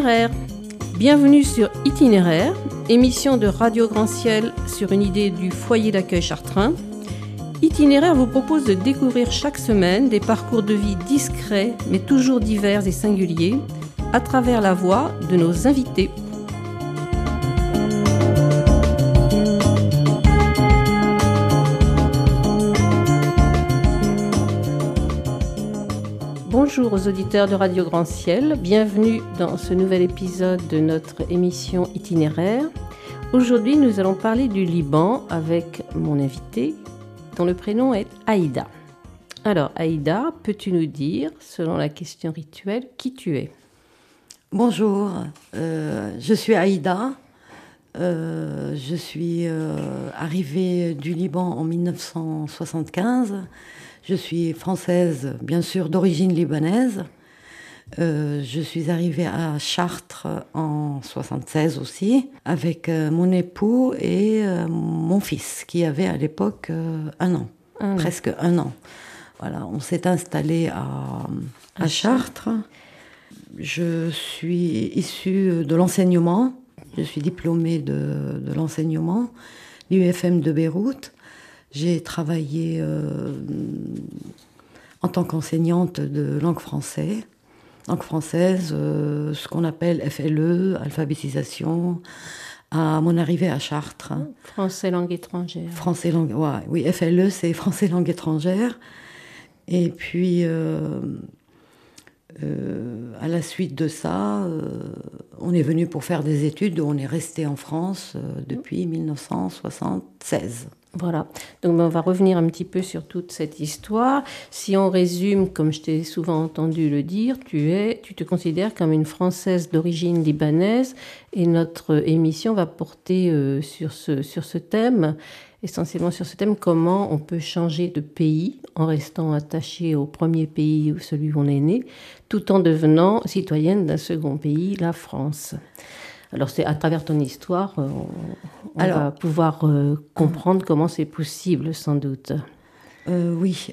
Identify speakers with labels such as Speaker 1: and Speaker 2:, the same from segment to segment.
Speaker 1: Itinéraire. Bienvenue sur Itinéraire, émission de Radio Grand Ciel sur une idée du foyer d'accueil Chartrain. Itinéraire vous propose de découvrir chaque semaine des parcours de vie discrets mais toujours divers et singuliers à travers la voix de nos invités. Bonjour aux auditeurs de Radio Grand Ciel, bienvenue dans ce nouvel épisode de notre émission Itinéraire. Aujourd'hui, nous allons parler du Liban avec mon invité, dont le prénom est Aïda. Alors, Aïda, peux-tu nous dire, selon la question rituelle, qui tu es ?
Speaker 2: Bonjour, je suis Aïda. Je suis arrivée du Liban en 1975. Je suis française, bien sûr, d'origine libanaise. Je suis arrivée à Chartres en 1976 aussi, avec mon époux et mon fils, qui avait à l'époque presque un an. Voilà, on s'est installé à Chartres. Je suis issue de l'enseignement. Je suis diplômée de l'enseignement, l'UFM de Beyrouth. J'ai travaillé en tant qu'enseignante de langue française, ce qu'on appelle FLE, alphabétisation, à mon arrivée à Chartres.
Speaker 1: Français langue étrangère.
Speaker 2: Oui, FLE, c'est français langue étrangère. Et puis, à la suite de ça, on est venu pour faire des études. On est resté en France depuis 1976.
Speaker 1: Voilà, donc on va revenir un petit peu sur toute cette histoire. Si on résume, comme je t'ai souvent entendu le dire, tu te considères comme une Française d'origine libanaise et notre émission va porter sur ce thème, essentiellement sur ce thème, comment on peut changer de pays en restant attaché au premier pays, celui où on est né, tout en devenant citoyenne d'un second pays, la France. Alors, c'est à travers ton histoire, on va pouvoir comprendre comment c'est possible, sans doute.
Speaker 2: Oui,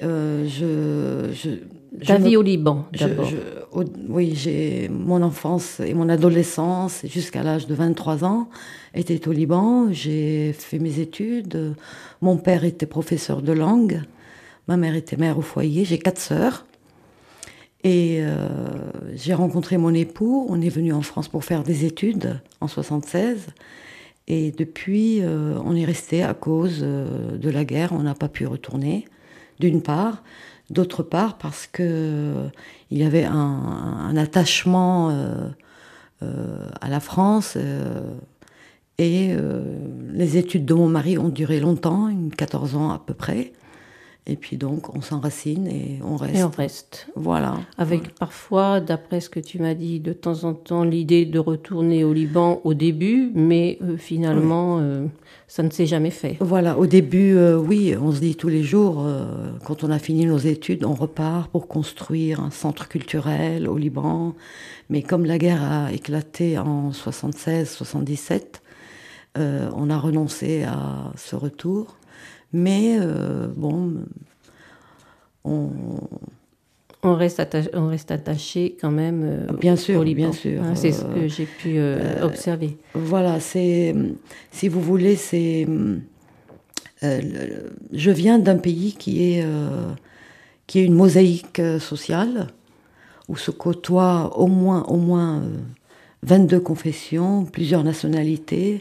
Speaker 1: Ta vie au Liban, d'abord.
Speaker 2: Oui, j'ai mon enfance et mon adolescence, jusqu'à l'âge de 23 ans, étaient au Liban. J'ai fait mes études. Mon père était professeur de langue. Ma mère était mère au foyer. J'ai 4 sœurs. Et j'ai rencontré mon époux, on est venu en France pour faire des études en 1976. Et depuis, on est resté à cause de la guerre, on n'a pas pu retourner, d'une part. D'autre part, parce qu'il y avait un attachement à la France. Et les études de mon mari ont duré longtemps, 14 ans à peu près. Et puis donc, on s'enracine et on reste.
Speaker 1: Et on reste.
Speaker 2: Voilà.
Speaker 1: Avec parfois, d'après ce que tu m'as dit, de temps en temps, l'idée de retourner au Liban au début, mais finalement, ça ne s'est jamais fait.
Speaker 2: Voilà, au début, oui, on se dit tous les jours, quand on a fini nos études, on repart pour construire un centre culturel au Liban. Mais comme la guerre a éclaté en 76-77, on a renoncé à ce retour. Mais
Speaker 1: on reste attaché quand même
Speaker 2: bien sûr,
Speaker 1: au Liban.
Speaker 2: Bien sûr.
Speaker 1: C'est ce que j'ai pu observer.
Speaker 2: Voilà, si vous voulez, je viens d'un pays qui est une mosaïque sociale, où se côtoient au moins 22 confessions, plusieurs nationalités.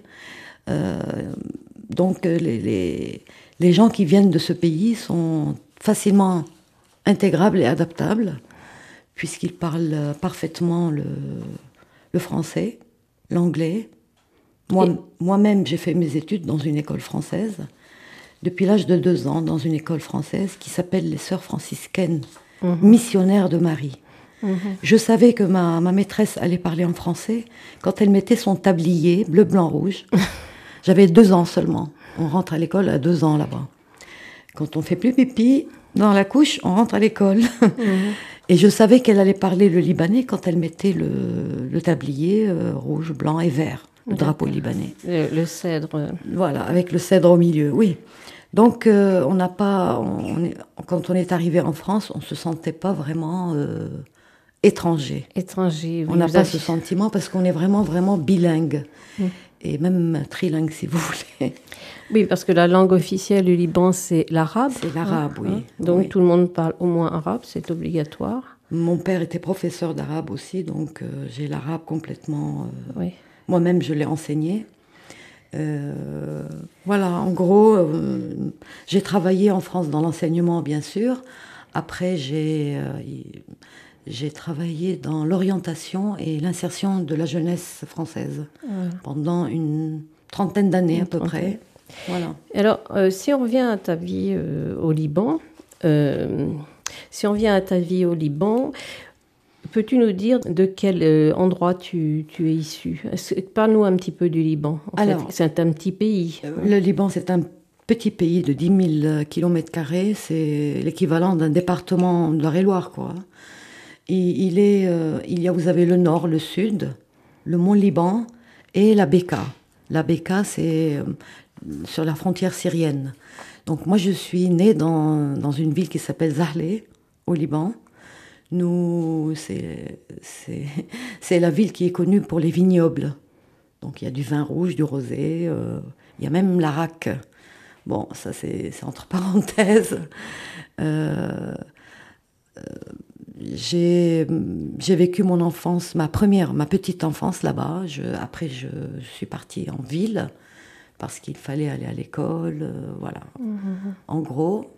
Speaker 2: Donc les gens qui viennent de ce pays sont facilement intégrables et adaptables, puisqu'ils parlent parfaitement le français, l'anglais. Moi-même, j'ai fait mes études dans une école française, depuis l'âge de 2 ans, dans une école française qui s'appelle les Sœurs franciscaines, missionnaires de Marie. Je savais que ma maîtresse allait parler en français quand elle mettait son tablier bleu, blanc, rouge. J'avais 2 ans seulement. On rentre à l'école à 2 ans là-bas. Quand on fait plus pipi dans la couche, on rentre à l'école. Et je savais qu'elle allait parler le libanais quand elle mettait le tablier rouge, blanc et vert, le drapeau libanais.
Speaker 1: Le cèdre.
Speaker 2: Voilà, avec le cèdre au milieu, oui. Donc, quand on est arrivé en France, on ne se sentait pas vraiment étranger.
Speaker 1: Étranger, oui.
Speaker 2: On n'a pas ce sentiment parce qu'on est vraiment, vraiment bilingue. Et même trilingue, si vous voulez.
Speaker 1: Oui, parce que la langue officielle du Liban, c'est l'arabe.
Speaker 2: C'est l'arabe, oui.
Speaker 1: Donc
Speaker 2: oui.
Speaker 1: tout le monde parle au moins arabe, c'est obligatoire.
Speaker 2: Mon père était professeur d'arabe aussi, donc j'ai l'arabe complètement...
Speaker 1: Oui.
Speaker 2: Moi-même, je l'ai enseigné. Voilà, en gros, j'ai travaillé en France dans l'enseignement, bien sûr. Après, j'ai travaillé dans l'orientation et l'insertion de la jeunesse française pendant une trentaine d'années à peu près. Voilà.
Speaker 1: Alors, si on revient à ta vie au Liban, peux-tu nous dire de quel endroit tu es issu? Parle-nous un petit peu du Liban.
Speaker 2: Alors,
Speaker 1: c'est un petit pays.
Speaker 2: Le Liban, c'est un petit pays de 10 000 km². C'est l'équivalent d'un département de l'Eure-et-Loir, quoi. Vous avez le nord, le sud, le mont Liban et la Bekaa. La Bekaa, c'est sur la frontière syrienne. Donc moi, je suis née dans une ville qui s'appelle Zahle, au Liban. C'est la ville qui est connue pour les vignobles. Donc il y a du vin rouge, du rosé, il y a même l'arak. Bon, ça c'est entre parenthèses. J'ai vécu mon enfance, ma petite enfance là-bas. Après, je suis partie en ville parce qu'il fallait aller à l'école. Voilà. En gros,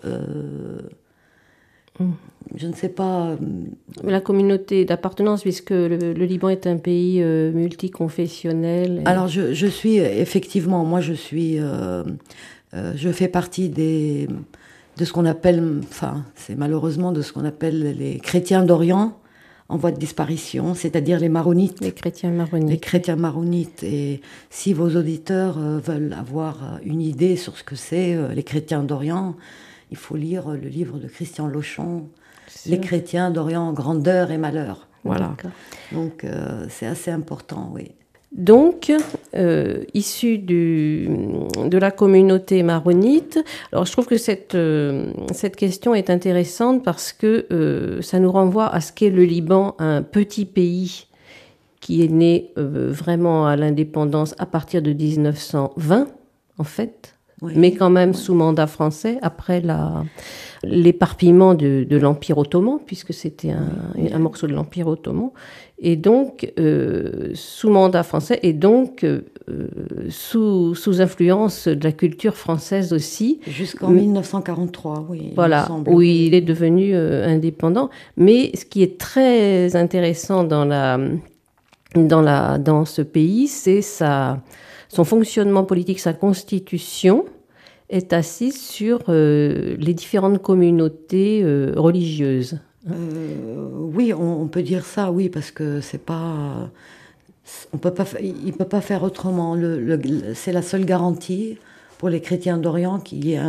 Speaker 2: je ne sais pas.
Speaker 1: La communauté d'appartenance, puisque le Liban est un pays multiconfessionnel.
Speaker 2: Alors, je suis effectivement, moi, je fais partie de ce qu'on appelle, c'est malheureusement de ce qu'on appelle les chrétiens d'Orient en voie de disparition, c'est-à-dire les maronites.
Speaker 1: Les chrétiens maronites.
Speaker 2: Les chrétiens maronites. Et si vos auditeurs veulent avoir une idée sur ce que c'est les chrétiens d'Orient, il faut lire le livre de Christian Lochon, Les chrétiens d'Orient, grandeur et malheur. Voilà. D'accord. Donc c'est assez important, oui.
Speaker 1: Donc, issu de la communauté maronite, alors je trouve que cette question est intéressante parce que ça nous renvoie à ce qu'est le Liban, un petit pays qui est né vraiment à l'indépendance à partir de 1920, en fait, oui, mais quand même sous mandat français, après l'éparpillement de l'Empire ottoman, puisque c'était un morceau de l'Empire ottoman, et donc sous mandat français, et donc sous influence de la culture française aussi.
Speaker 2: Jusqu'en 1943, oui.
Speaker 1: Voilà, où il est devenu indépendant. Mais ce qui est très intéressant dans ce pays, c'est son fonctionnement politique, sa constitution est assise sur les différentes communautés religieuses.
Speaker 2: Oui, on peut dire ça, oui, parce que c'est pas, il peut pas faire autrement. C'est la seule garantie pour les chrétiens d'Orient qu'il y ait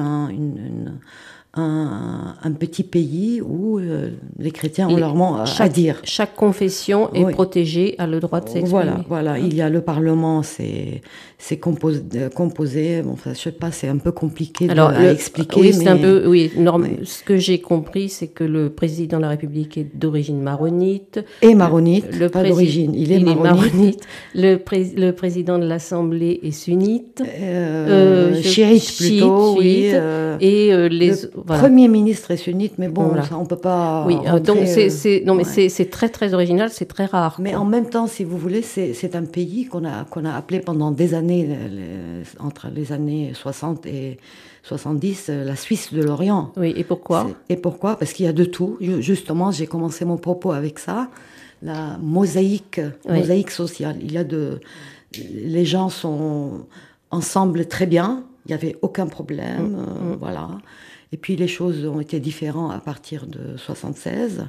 Speaker 2: un petit pays où les chrétiens ont leur mot à dire.
Speaker 1: Chaque confession est protégée, a le droit de s'exprimer.
Speaker 2: Voilà. Il y a le Parlement, c'est composé. Bon, je sais pas, c'est un peu compliqué à expliquer.
Speaker 1: Oui, c'est un peu. Oui, ce que j'ai compris, c'est que le président de la République est d'origine maronite.
Speaker 2: Et maronite, pas d'origine. Il est maronite.
Speaker 1: Le président de l'Assemblée est sunnite.
Speaker 2: Chiite plutôt, oui.
Speaker 1: Et les
Speaker 2: Premier ministre est sunnite, mais bon, ça, on peut pas.
Speaker 1: Oui, donc c'est très très original, c'est très rare.
Speaker 2: Mais en même temps, si vous voulez, c'est un pays qu'on a appelé pendant des années, entre les années 60 et 70, la Suisse de l'Orient.
Speaker 1: Oui, et pourquoi ?
Speaker 2: Parce qu'il y a de tout. Justement, j'ai commencé mon propos avec ça, la mosaïque sociale. Les gens sont ensemble très bien. Il n'y avait aucun problème, voilà. Et puis les choses ont été différentes à partir de 76.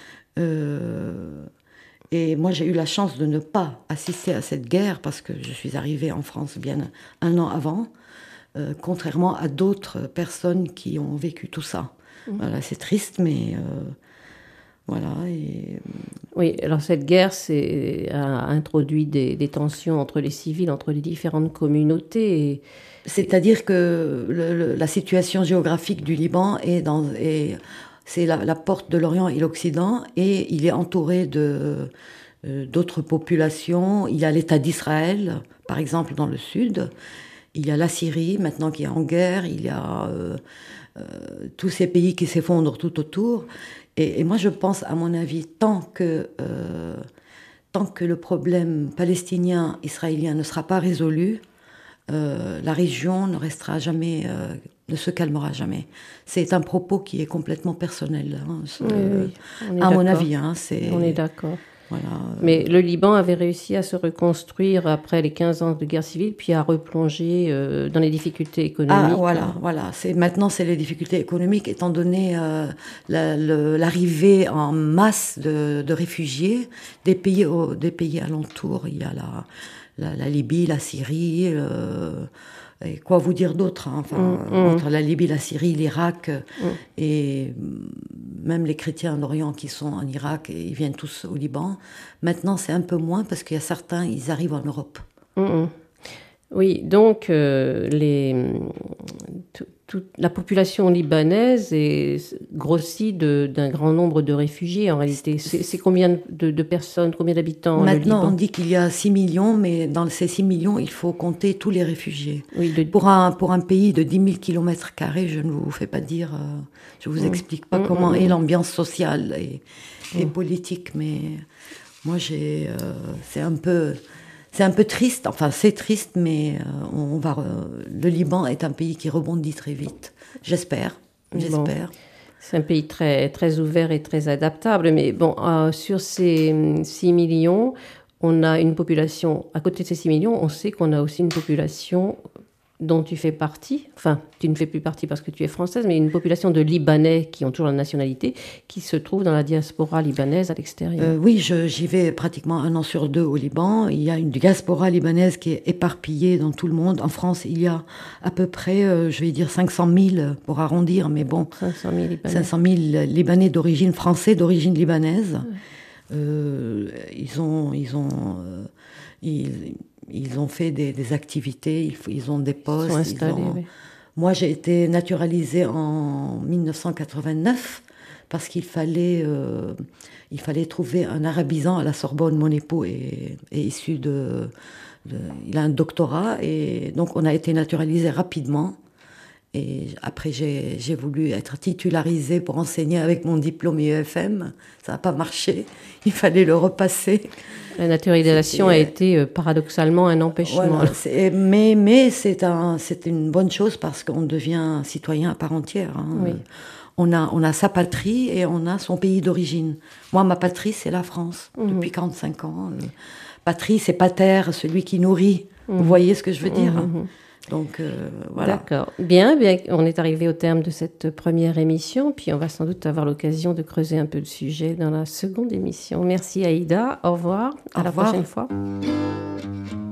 Speaker 2: Et moi, j'ai eu la chance de ne pas assister à cette guerre parce que je suis arrivée en France bien un an avant, contrairement à d'autres personnes qui ont vécu tout ça. Voilà, c'est triste, mais voilà.
Speaker 1: Oui, alors cette guerre a introduit des tensions entre les civils, entre les différentes communautés.
Speaker 2: C'est-à-dire que la situation géographique du Liban est c'est la porte de l'Orient et l'Occident, et il est entouré d'autres populations. Il y a l'État d'Israël, par exemple, dans le sud. Il y a la Syrie, maintenant qui est en guerre. Il y a tous ces pays qui s'effondrent tout autour. Et moi, je pense, à mon avis, tant que le problème palestinien-israélien ne sera pas résolu, la région ne restera jamais, ne se calmera jamais. C'est un propos qui est complètement personnel, hein,
Speaker 1: oui,
Speaker 2: à mon avis. Hein,
Speaker 1: on est d'accord.
Speaker 2: Voilà.
Speaker 1: Mais le Liban avait réussi à se reconstruire après les 15 ans de guerre civile, puis à replonger dans les difficultés économiques.
Speaker 2: Ah, voilà. Maintenant, c'est les difficultés économiques, étant donné l'arrivée en masse de réfugiés des pays alentours. Il y a la Libye, la Syrie, et quoi vous dire d'autre, hein, entre la Libye, la Syrie, l'Irak, et même les chrétiens d'Orient qui sont en Irak, et ils viennent tous au Liban. Maintenant, c'est un peu moins parce qu'il y a certains, ils arrivent en Europe.
Speaker 1: Oui, donc toute la population libanaise est grossie d'un grand nombre de réfugiés en réalité. C'est combien de personnes, combien d'habitants
Speaker 2: Maintenant,
Speaker 1: le Liban?
Speaker 2: on dit qu'il y a 6 millions, mais dans ces 6 millions, il faut compter tous les réfugiés.
Speaker 1: Oui,
Speaker 2: pour un pays de 10 000 km², je ne vous fais pas dire, je ne vous explique pas comment est l'ambiance sociale et politique, mais moi, c'est un peu triste, enfin c'est triste, mais le Liban est un pays qui rebondit très vite. J'espère.
Speaker 1: Bon. C'est un pays très, très ouvert et très adaptable, mais bon, sur ces 6 millions, on a une population, à côté de ces 6 millions, on sait qu'on a aussi une population dont tu fais partie, enfin, tu ne fais plus partie parce que tu es française, mais une population de Libanais qui ont toujours la nationalité, qui se trouve dans la diaspora libanaise à l'extérieur.
Speaker 2: Oui, j'y vais pratiquement 1 an sur 2 au Liban. Il y a une diaspora libanaise qui est éparpillée dans tout le monde. En France, il y a à peu près, je vais dire 500 000 pour arrondir, mais bon, 500 000 Libanais d'origine française, d'origine libanaise. Ils ont fait des activités, ils ont des postes.
Speaker 1: Ils sont installés, oui.
Speaker 2: Moi, j'ai été naturalisée en 1989 parce qu'il fallait trouver un arabisant à la Sorbonne. Mon époux est issu il a un doctorat, et donc on a été naturalisés rapidement. Et après, j'ai voulu être titularisée pour enseigner avec mon diplôme IEFM. Ça n'a pas marché. Il fallait le repasser.
Speaker 1: La naturalisation a été paradoxalement un empêchement.
Speaker 2: Voilà, mais c'est une bonne chose parce qu'on devient citoyen à part entière. Hein.
Speaker 1: Oui.
Speaker 2: On a sa patrie et on a son pays d'origine. Moi, ma patrie, c'est la France, depuis 45 ans. Patrie, c'est pater, celui qui nourrit. Vous voyez ce que je veux dire? Donc, voilà.
Speaker 1: D'accord. Bien, on est arrivé au terme de cette première émission, puis on va sans doute avoir l'occasion de creuser un peu le sujet dans la seconde émission. Merci Aïda, au revoir, à la prochaine fois.